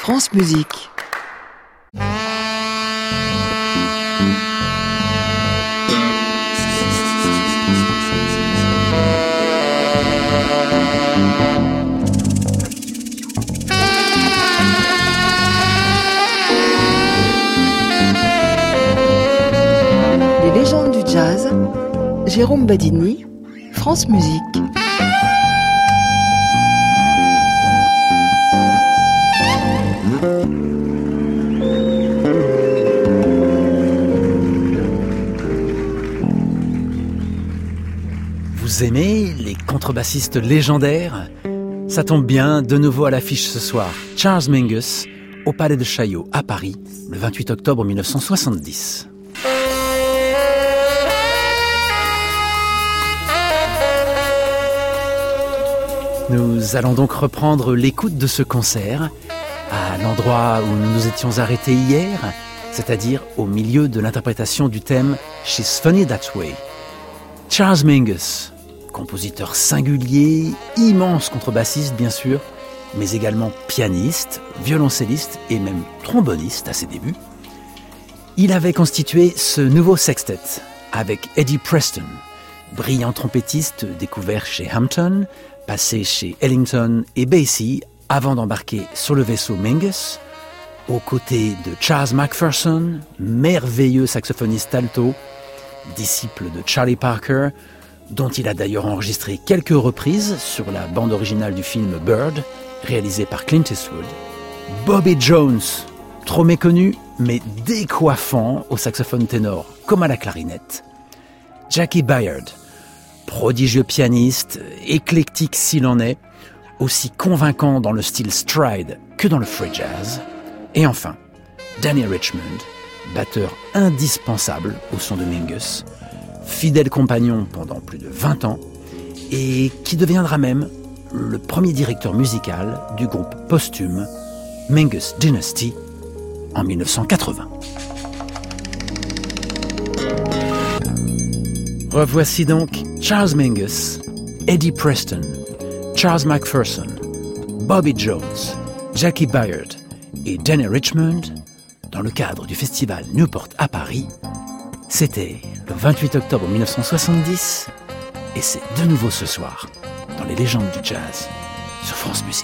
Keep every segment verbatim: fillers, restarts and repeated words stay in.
France Musique. Les légendes du jazz, Jérôme Badini, France Musique. Vous aimez les contrebassistes légendaires ? Ça tombe bien, de nouveau à l'affiche ce soir, Charles Mingus, au Palais de Chaillot, à Paris, le vingt-huit octobre mille neuf cent soixante-dix. Nous allons donc reprendre l'écoute de ce concert à l'endroit où nous nous étions arrêtés hier, c'est-à-dire au milieu de l'interprétation du thème « She's Funny That Way ». Charles Mingus, compositeur singulier, immense contrebassiste bien sûr, mais également pianiste, violoncelliste et même tromboniste à ses débuts. Il avait constitué ce nouveau sextet avec Eddie Preston, brillant trompettiste découvert chez Hampton, passé chez Ellington et Basie avant d'embarquer sur le vaisseau Mingus, aux côtés de Chas McPherson, merveilleux saxophoniste alto, disciple de Charlie Parker, dont il a d'ailleurs enregistré quelques reprises sur la bande originale du film Bird, réalisé par Clint Eastwood. Bobby Jones, trop méconnu, mais décoiffant au saxophone ténor comme à la clarinette. Jackie Byard, prodigieux pianiste, éclectique s'il en est, aussi convaincant dans le style stride que dans le free jazz. Et enfin, Danny Richmond, batteur indispensable au son de Mingus, fidèle compagnon pendant plus de vingt ans, et qui deviendra même le premier directeur musical du groupe posthume Mingus Dynasty en mille neuf cent quatre-vingts. Revoici donc Charles Mingus, Eddie Preston, Chas McPherson, Bobby Jones, Jackie Byard et Danny Richmond dans le cadre du festival Newport à Paris. C'était le vingt-huit octobre mille neuf cent soixante-dix et c'est de nouveau ce soir dans les légendes du jazz sur France Musique.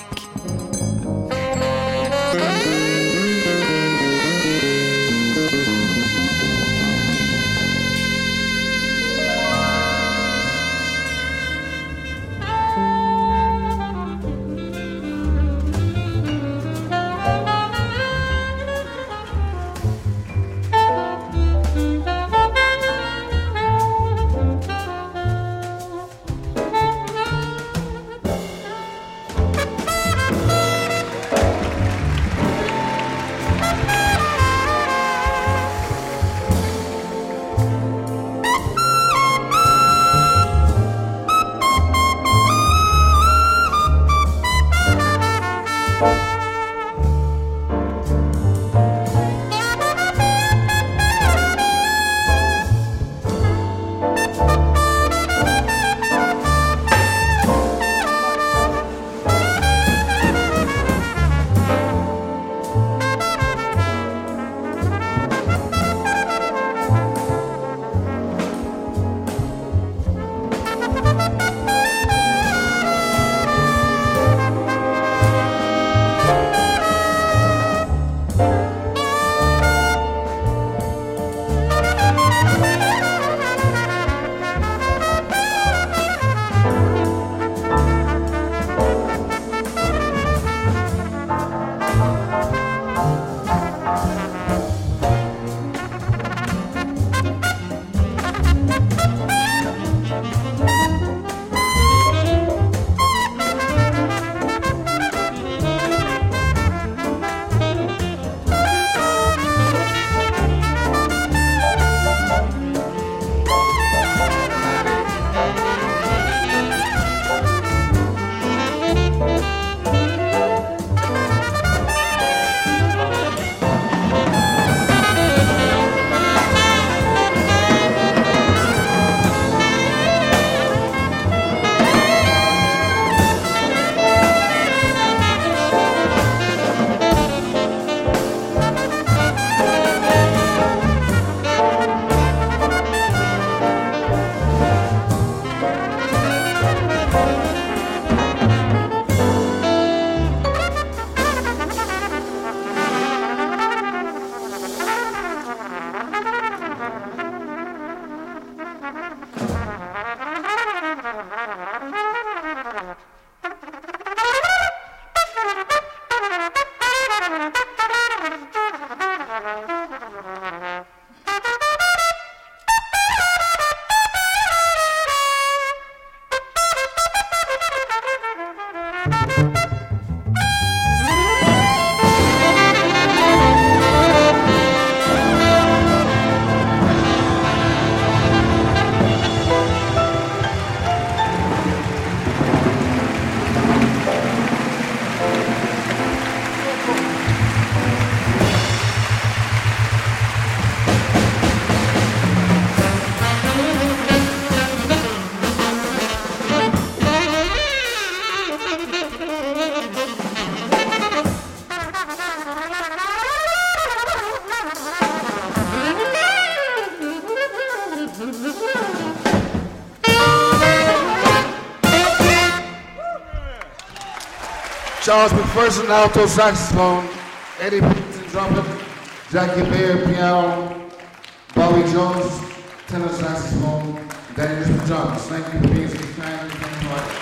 Charles McPherson, alto saxophone, Eddie Peterson, trumpet, Jackie Baird, piano, Bobby Jones, tenor saxophone, Danny Richmond, drums. Thank you for being so kind. Thank you much.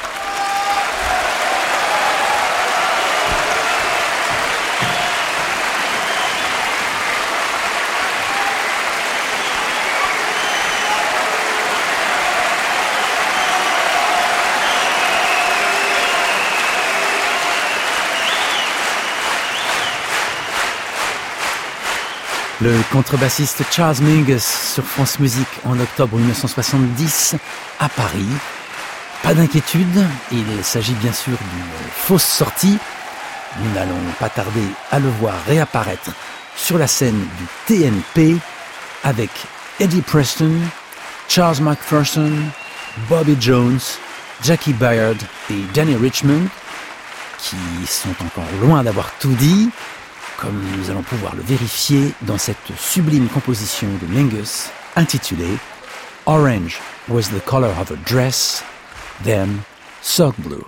Le contrebassiste Charles Mingus sur France Musique en octobre mille neuf cent soixante-dix à Paris. Pas d'inquiétude, il s'agit bien sûr d'une fausse sortie. Nous n'allons pas tarder à le voir réapparaître sur la scène du T N P avec Eddie Preston, Charles McPherson, Bobby Jones, Jackie Baird et Danny Richmond, qui sont encore loin d'avoir tout dit, comme nous allons pouvoir le vérifier dans cette sublime composition de Mingus intitulée Orange was the color of her dress, then sock blue.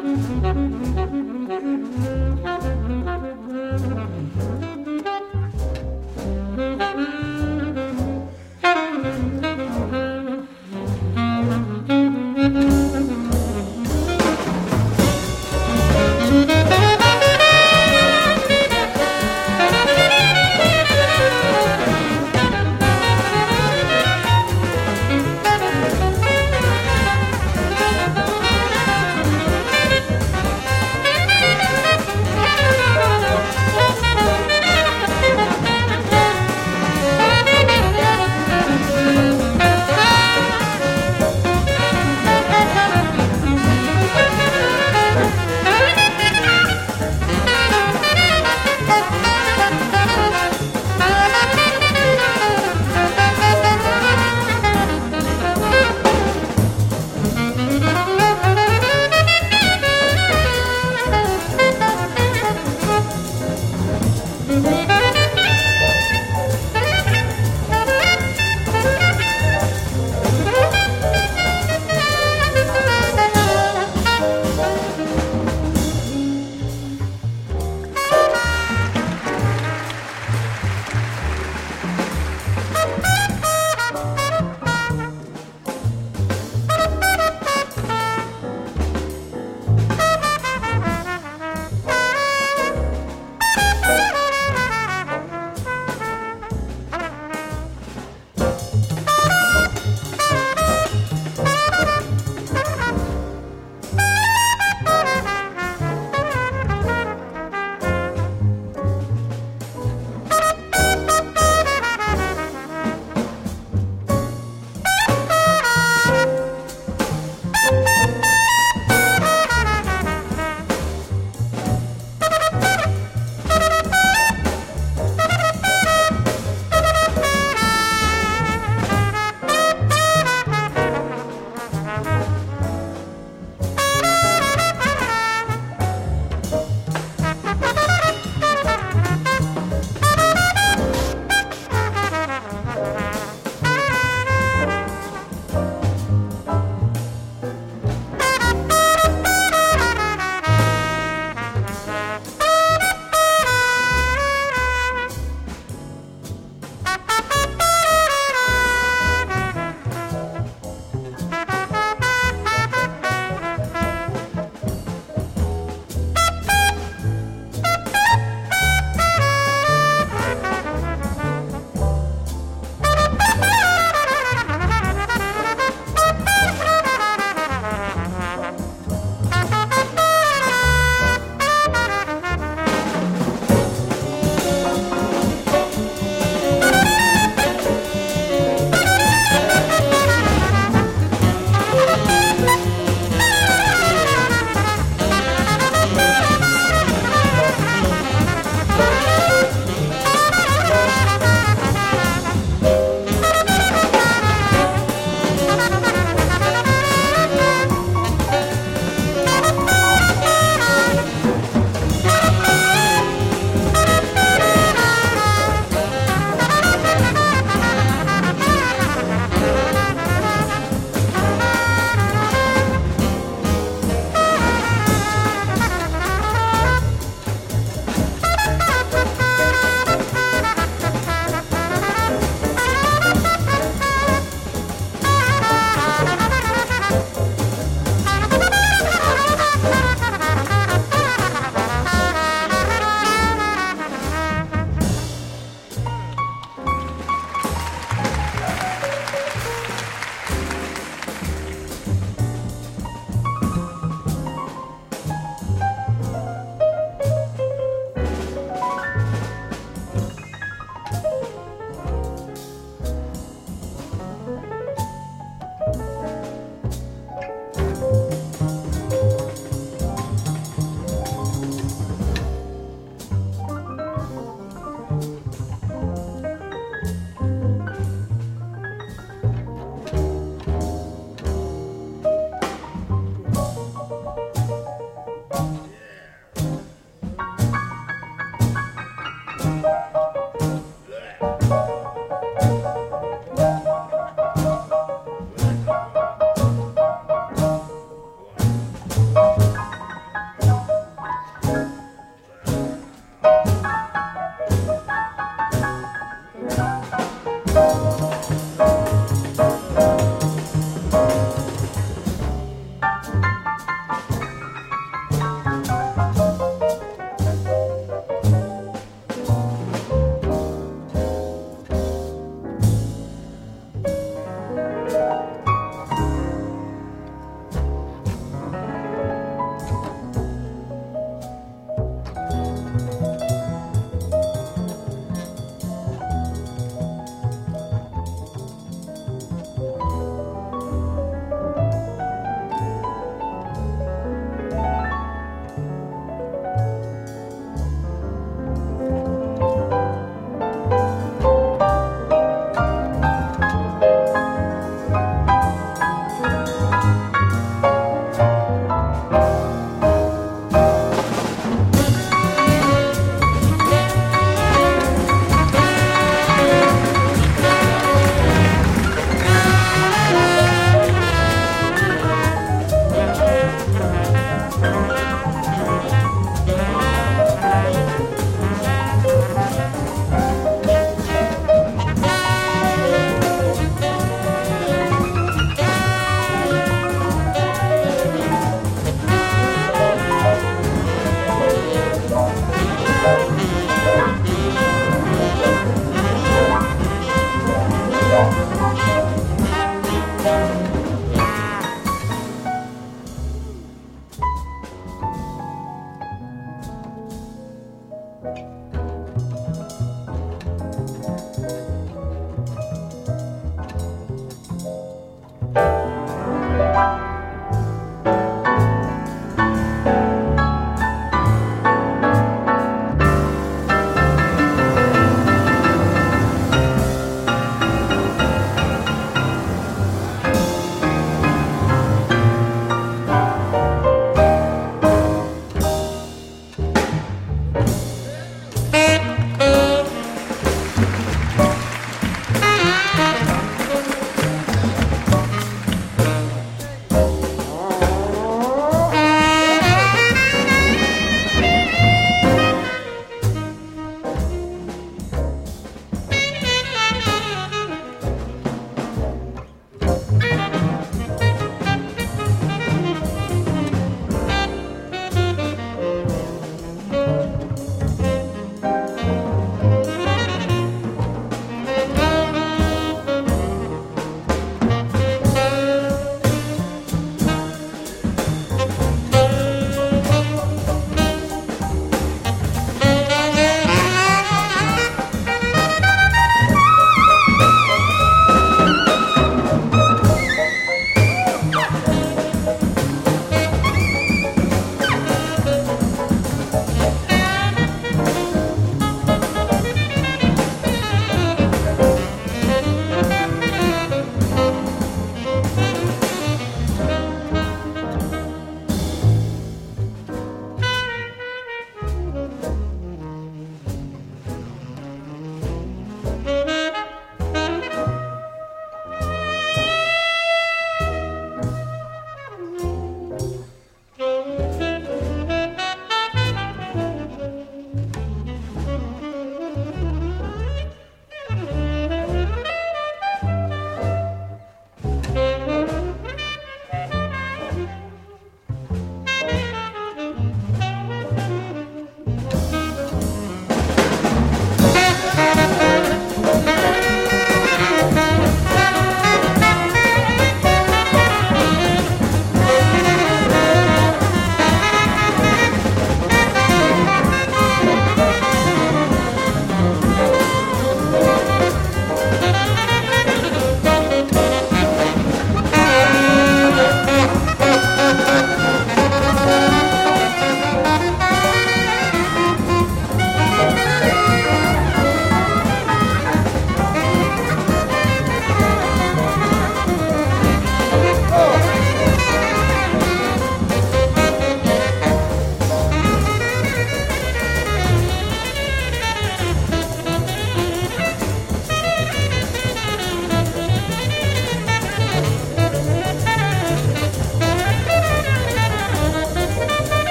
Thank you.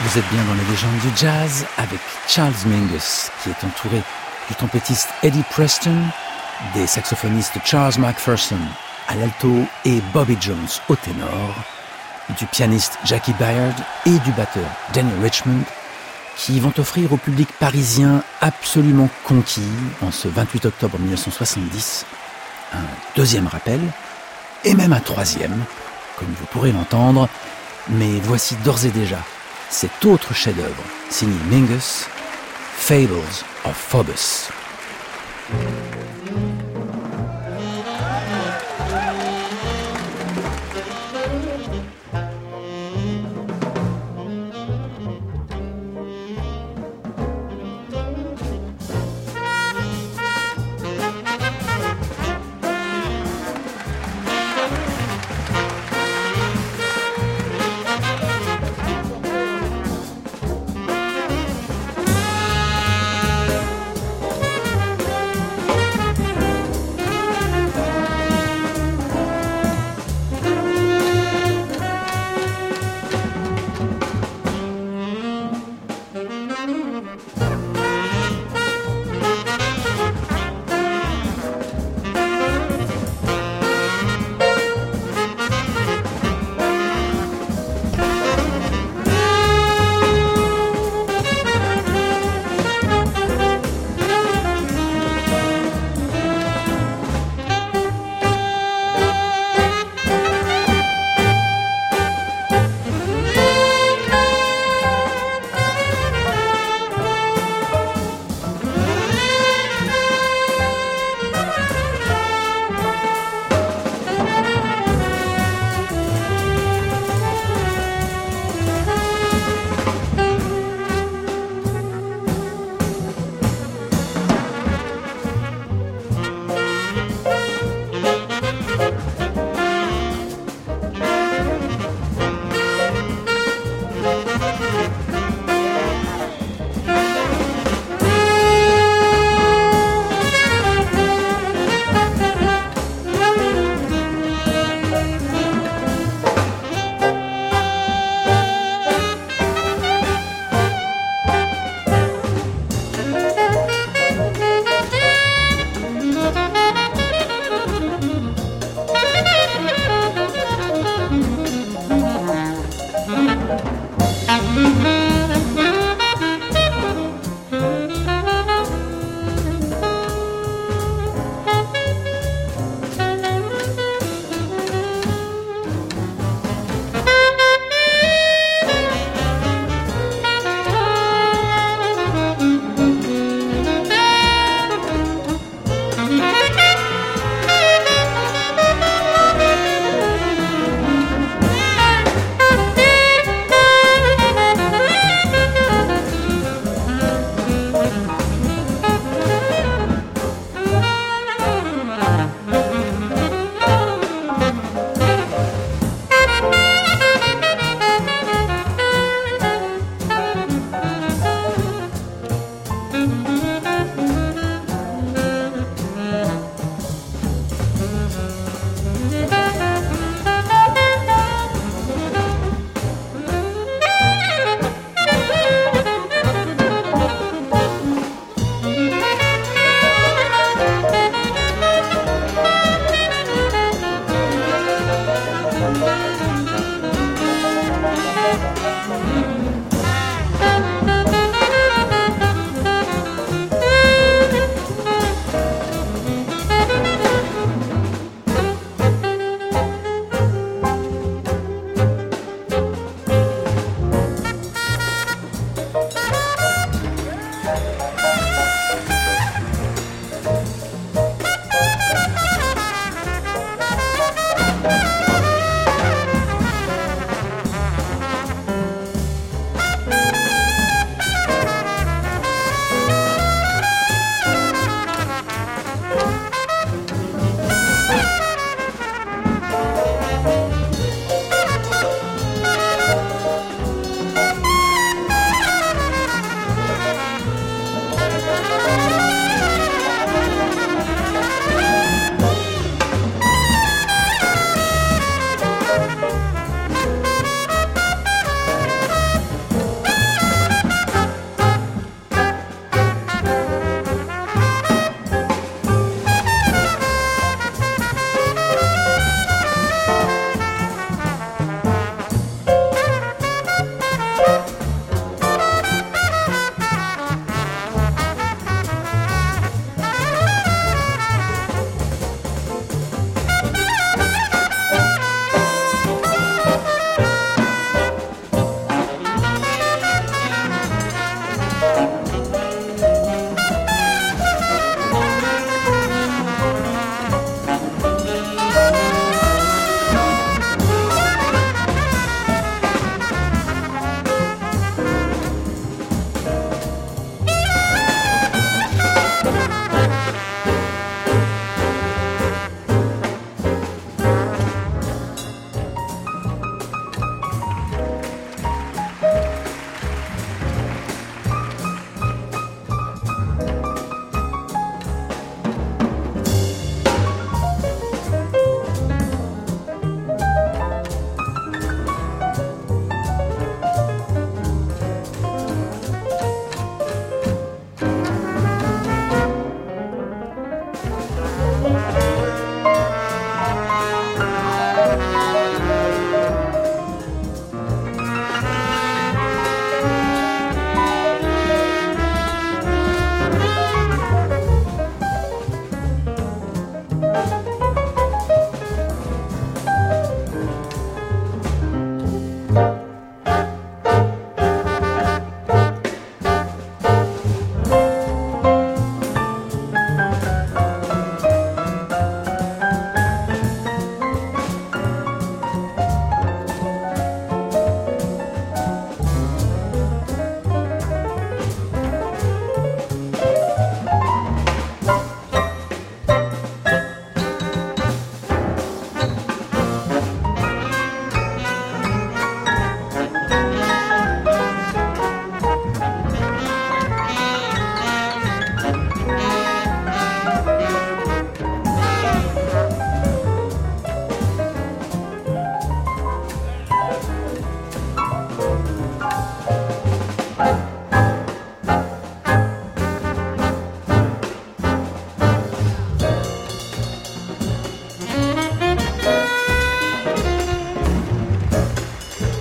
Vous êtes bien dans les légendes du jazz avec Charles Mingus, qui est entouré du trompettiste Eddie Preston, des saxophonistes Charles McPherson à l'alto et Bobby Jones au ténor, du pianiste Jackie Byard et du batteur Danny Richmond, qui vont offrir au public parisien absolument conquis en ce vingt-huit octobre mille neuf cent soixante-dix un deuxième rappel, et même un troisième, comme vous pourrez l'entendre, mais voici d'ores et déjà cet autre chef-d'œuvre signé Mingus, Fables of Phobos.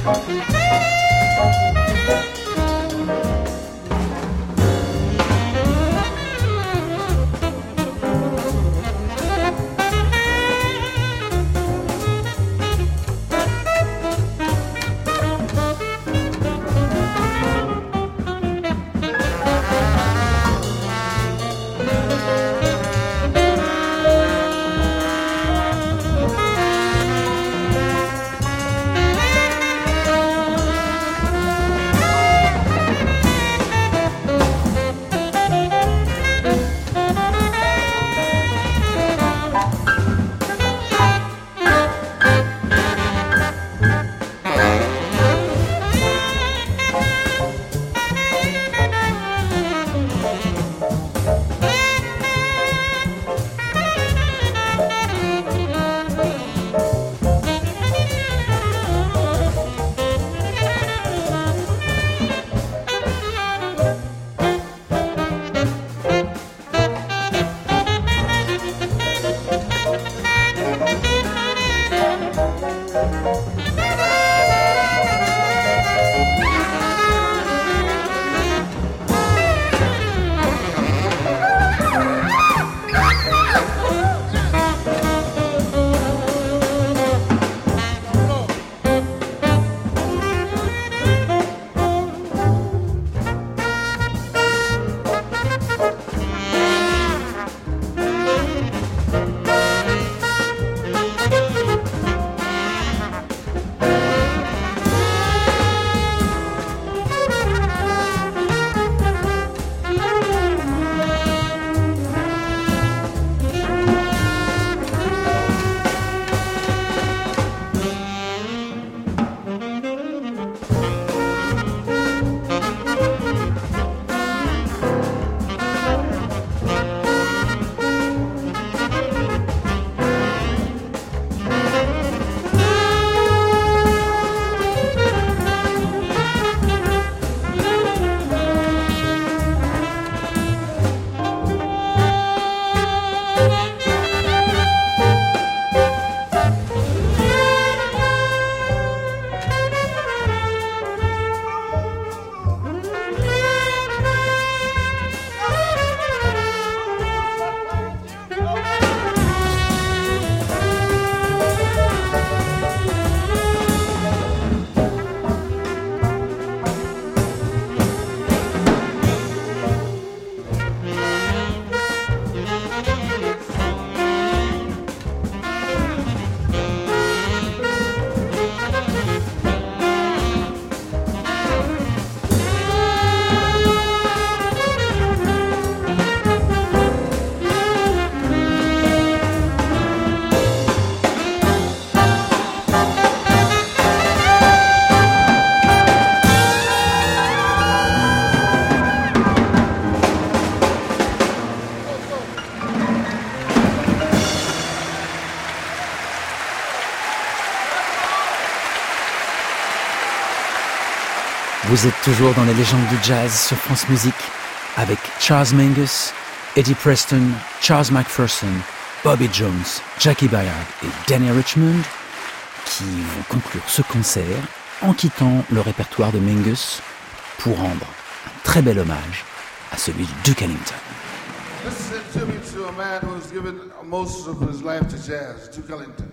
Vous êtes toujours dans les légendes du jazz sur France Musique avec Charles Mingus, Eddie Preston, Charles McPherson, Bobby Jones, Jackie Bayard et Danny Richmond qui vont conclure ce concert en quittant le répertoire de Mingus pour rendre un très bel hommage à celui de Duke Ellington. This is a tribute to a man who has given most of his life to jazz, Duke Ellington.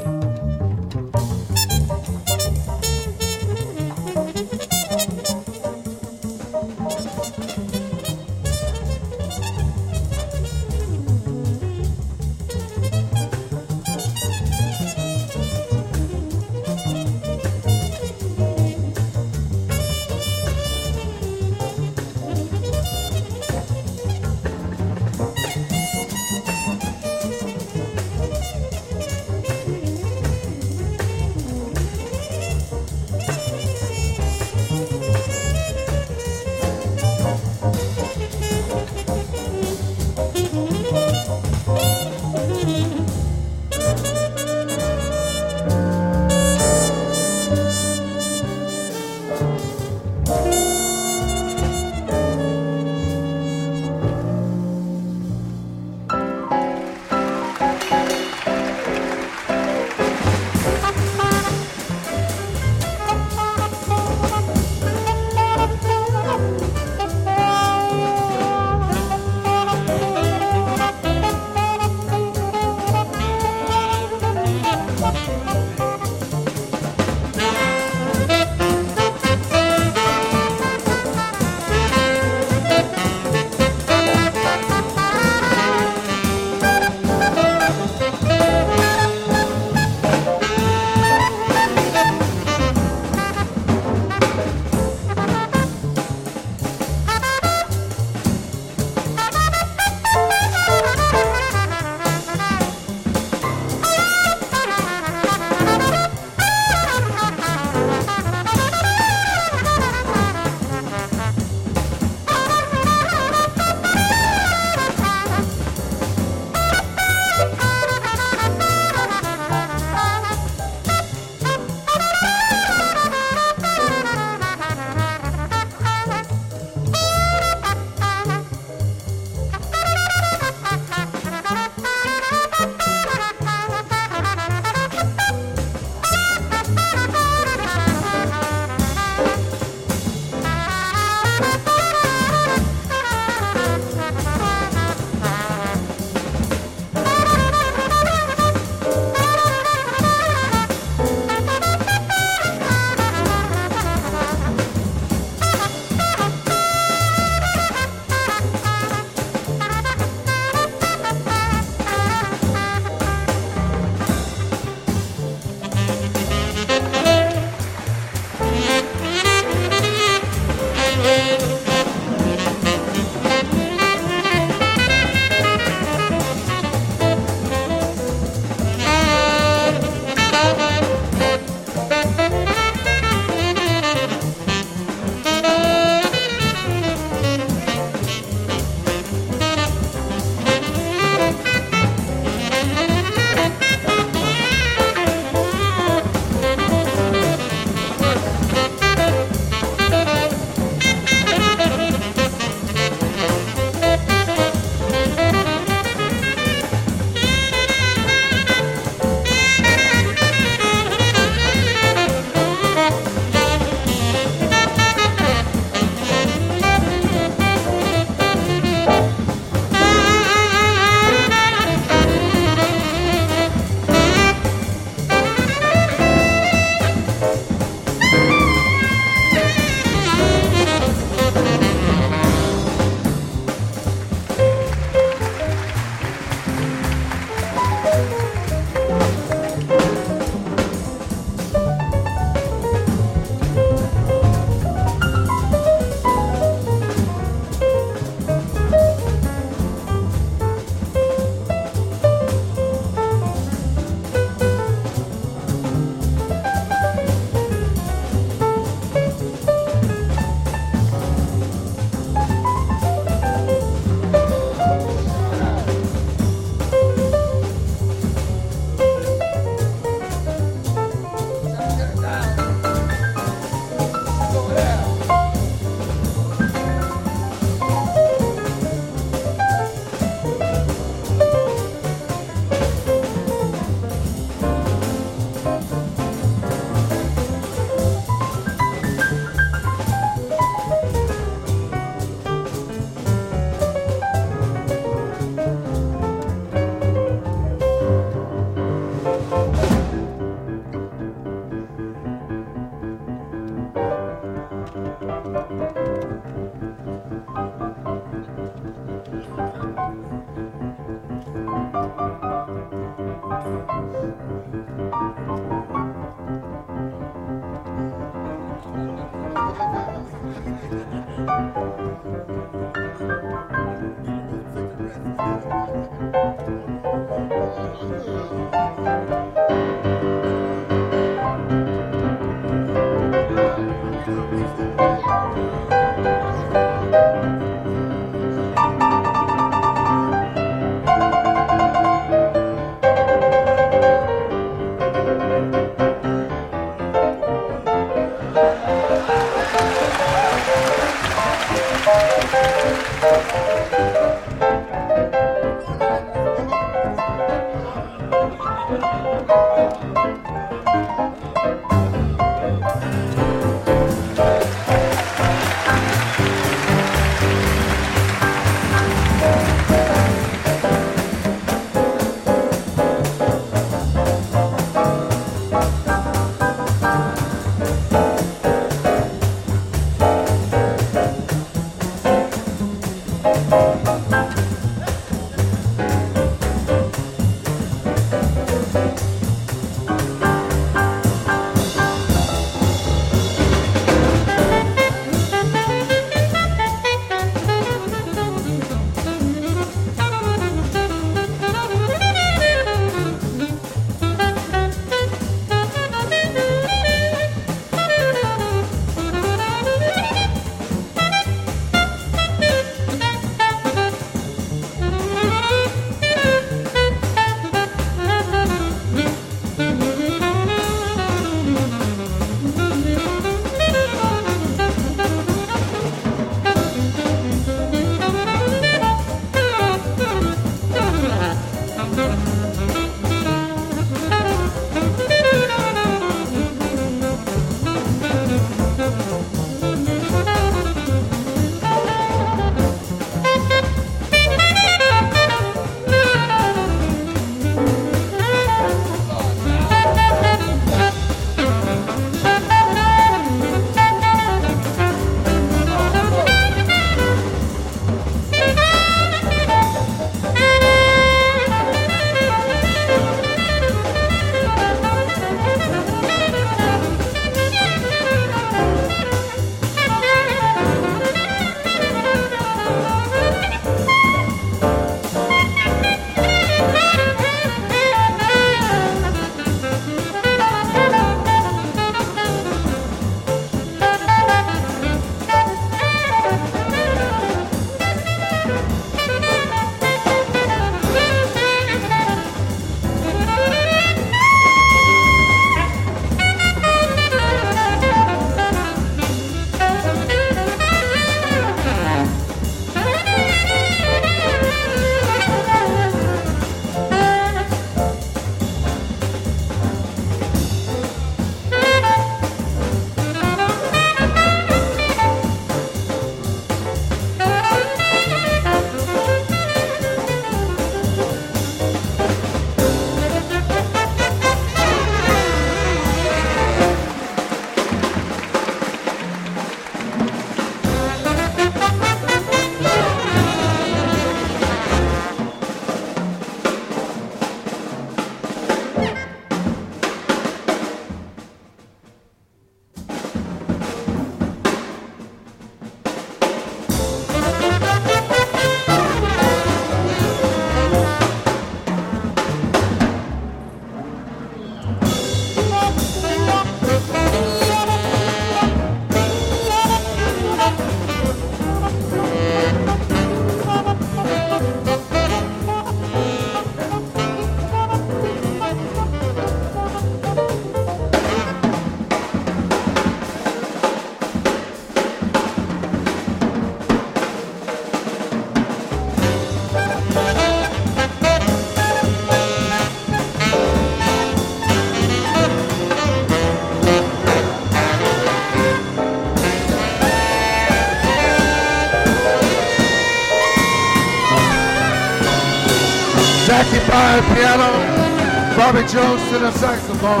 Jackie Byard piano, Bobby Jones to the saxophone,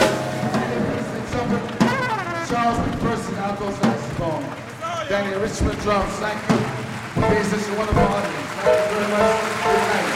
Charles McPherson alto saxophone, Danny Richmond drums. Thank you for being such a wonderful audience. Thank you very much. Good night.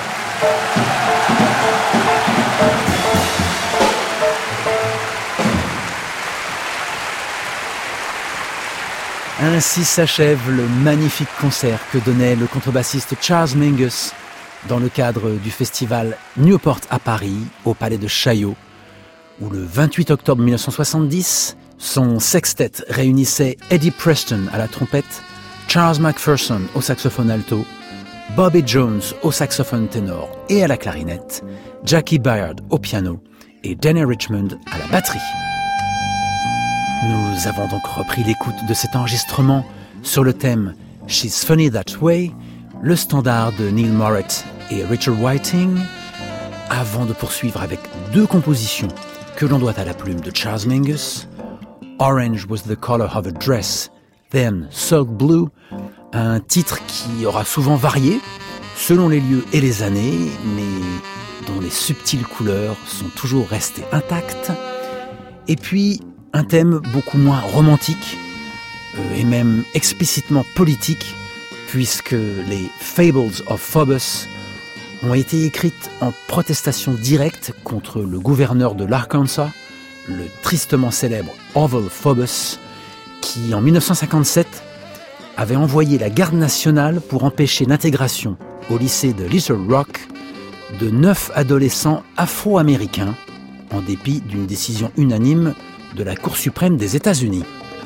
Ainsi s'achève le magnifique concert que donnait le contrebassiste Charles Mingus dans le cadre du festival Newport à Paris, au Palais de Chaillot, où le vingt-huit octobre mille neuf cent soixante-dix, son sextet réunissait Eddie Preston à la trompette, Charles McPherson au saxophone alto, Bobby Jones au saxophone ténor et à la clarinette, Jackie Byard au piano et Danny Richmond à la batterie. Nous avons donc repris l'écoute de cet enregistrement sur le thème She's Funny That Way, le standard de Neil Moritz et Richard Whiting, avant de poursuivre avec deux compositions que l'on doit à la plume de Charles Mingus, Orange Was the Color of a Dress, Then Silk Blue, un titre qui aura souvent varié selon les lieux et les années, mais dont les subtiles couleurs sont toujours restées intactes, et puis un thème beaucoup moins romantique, et même explicitement politique, puisque les Fables of Phobos ont été écrites en protestation directe contre le gouverneur de l'Arkansas, le tristement célèbre Orval Phobos, qui en dix-neuf cent cinquante-sept avait envoyé la garde nationale pour empêcher l'intégration au lycée de Little Rock de neuf adolescents afro-américains, en dépit d'une décision unanime de la Cour suprême des États-Unis.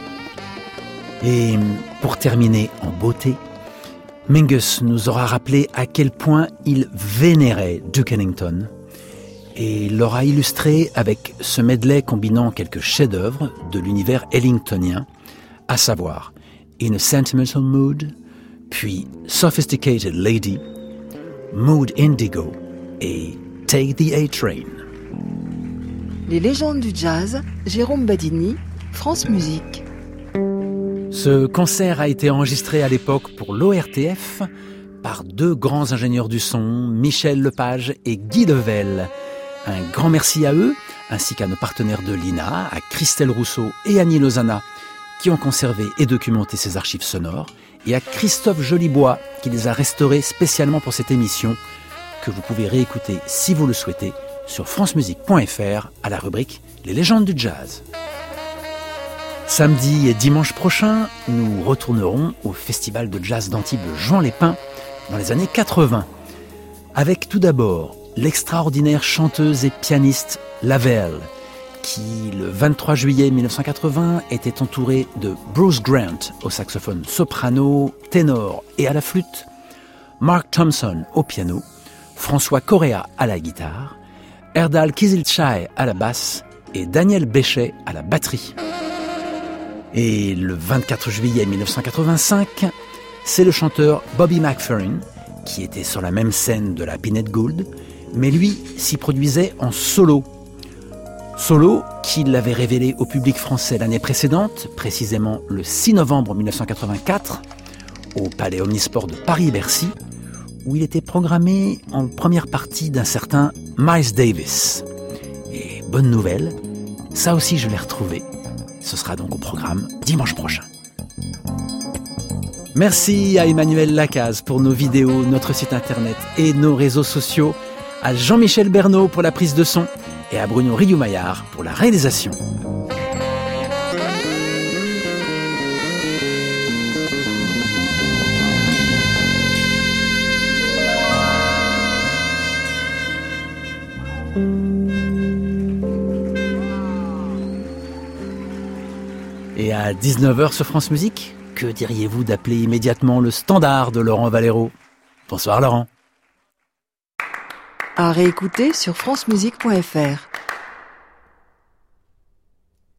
Et pour terminer en beauté, Mingus nous aura rappelé à quel point il vénérait Duke Ellington et l'aura illustré avec ce medley combinant quelques chefs-d'œuvre de l'univers ellingtonien, à savoir In a Sentimental Mood, puis Sophisticated Lady, Mood Indigo et Take the A-Train. Les légendes du jazz, Jérôme Badini, France Musique. Ce concert a été enregistré à l'époque pour l'O R T F par deux grands ingénieurs du son, Michel Lepage et Guy Level. Un grand merci à eux, ainsi qu'à nos partenaires de l'I N A, à Christelle Rousseau et Annie Lozana, qui ont conservé et documenté ces archives sonores, et à Christophe Jolibois, qui les a restaurées spécialement pour cette émission, que vous pouvez réécouter si vous le souhaitez sur francemusique point f r à la rubrique Les légendes du jazz. Samedi et dimanche prochain, nous retournerons au Festival de jazz d'Antibes de Juan Lépin dans les années quatre-vingts, avec tout d'abord l'extraordinaire chanteuse et pianiste Lavelle, qui, le vingt-trois juillet mille neuf cent quatre-vingts, était entourée de Bruce Grant au saxophone soprano, ténor et à la flûte, Mark Thompson au piano, François Correa à la guitare, Erdal Kizilchay à la basse et Daniel Béchet à la batterie. Et le vingt-quatre juillet mille neuf cent quatre-vingt-cinq, c'est le chanteur Bobby McFerrin, qui était sur la même scène de la Pinette Gould, mais lui s'y produisait en solo. Solo qu'il avait révélé au public français l'année précédente, précisément le six novembre mille neuf cent quatre-vingt-quatre, au Palais Omnisport de Paris-Bercy, où il était programmé en première partie d'un certain Miles Davis. Et bonne nouvelle, ça aussi je l'ai retrouvé. Ce sera donc au programme dimanche prochain. Merci à Emmanuel Lacaze pour nos vidéos, notre site internet et nos réseaux sociaux, à Jean-Michel Bernot pour la prise de son et à Bruno Riou-Maillard pour la réalisation. Et à dix-neuf heures sur France Musique, que diriez-vous d'appeler immédiatement le standard de Laurent Valero ? Bonsoir Laurent. À réécouter sur francemusique point f r.